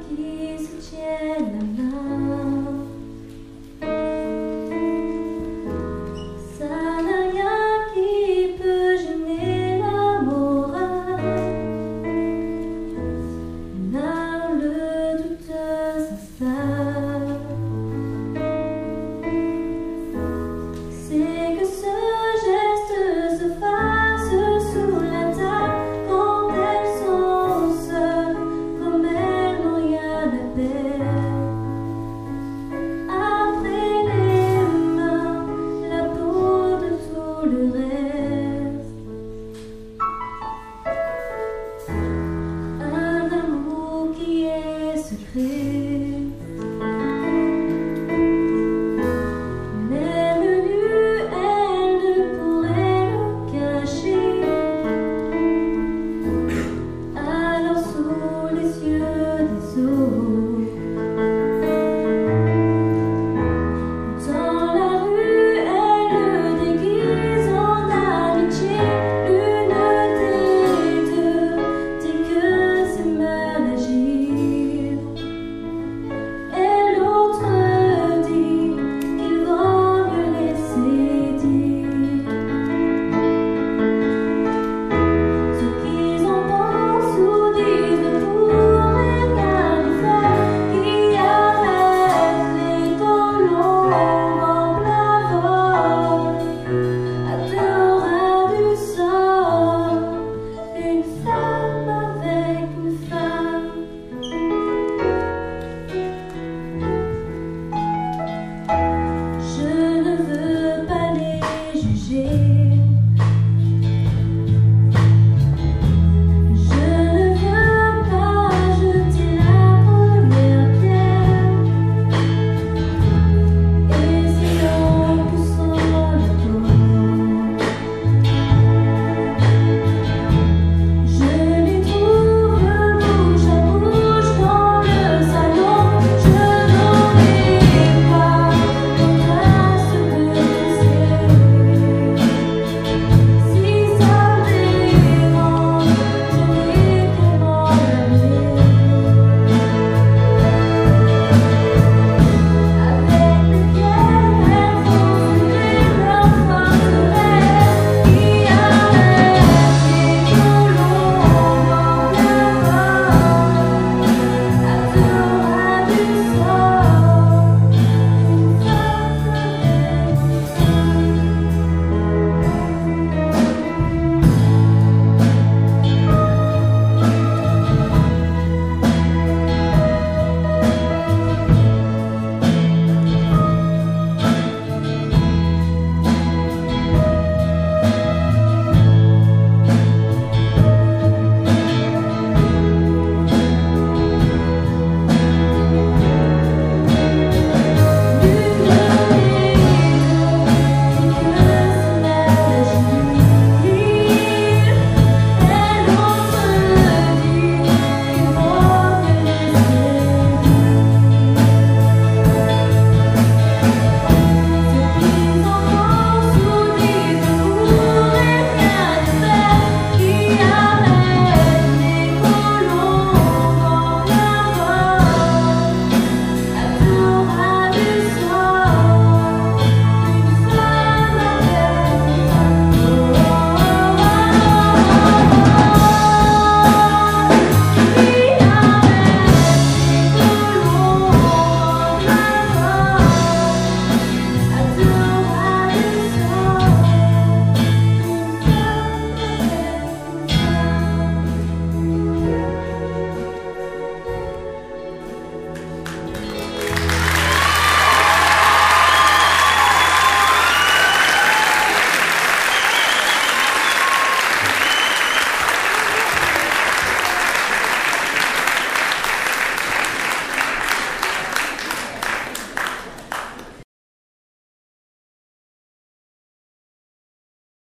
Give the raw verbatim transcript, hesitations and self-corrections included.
qui se tiennent la main. Ça n'a rien qui peut gêner la morale. Là où le doute s'installe, c'est que ce geste se fasse sous la table quand elles sont seules, comme elles n'ont rien à perdre. Après les mains, la peau de tout le reste. Un amour qui est secret, même nue, elle ne pourrait le cacher. Alors sous les yeux des autres, dans la rue, elle le déguise en amitié. L'une des deux dit que c'est mal agir, et l'autre dit qu'il vaut mieux laisser dire. Ce qu'ils en pensent ou disent ne pourrait rien y faire, qui arrête les colons en plein vol, à deux reins du sol, une femme.